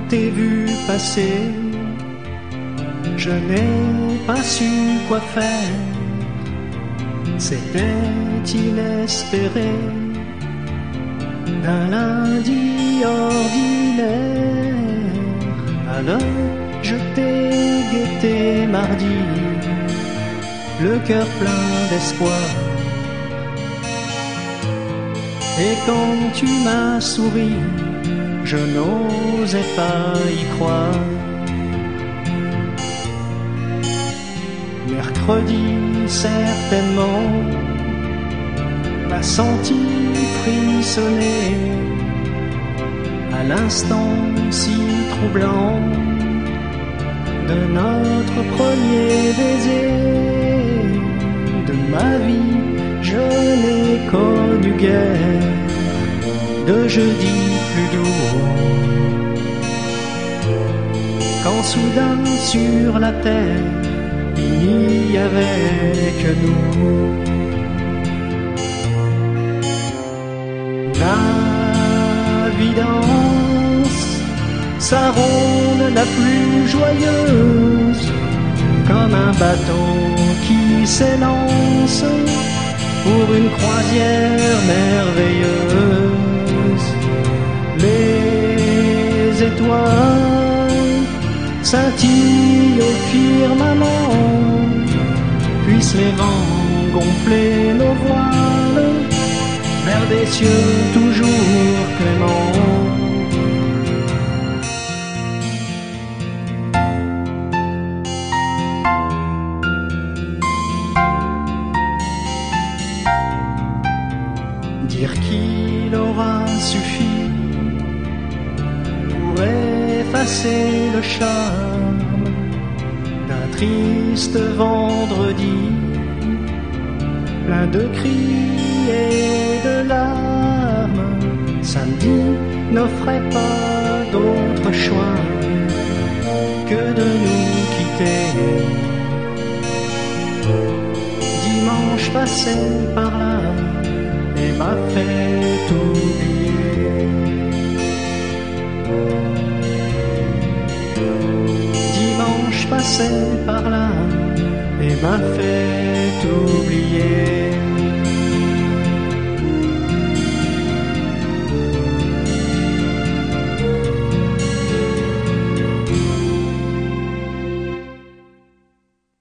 t'ai vu passer, je n'ai pas su quoi faire. C'était inespéré, d'un lundi ordinaire. Alors je t'ai guetté mardi, le cœur plein d'espoir. Et quand tu m'as souri, je n'osais pas y croire. Mercredi, certainement, m'a senti frissonner à l'instant si troublant de notre premier baiser. De ma vie, je n'ai connu guère de jeudi plus doux. Quand soudain sur la terre, il n'y avait que nous. La vie danse sa ronde la plus joyeuse, comme un bateau qui s'élance pour une croisière merveilleuse. Les étoiles scintillent au firmament, puissent les vents gonfler nos voiles vers des cieux toujours cléments. Dire qu'il aura suffi pour effacer le charme d'un triste vendredi, plein de cris et de larmes. Samedi n'offrait pas d'autre choix que de nous quitter. Dimanche passait par là et m'a fait oublier. Dimanche passait par là et m'a fait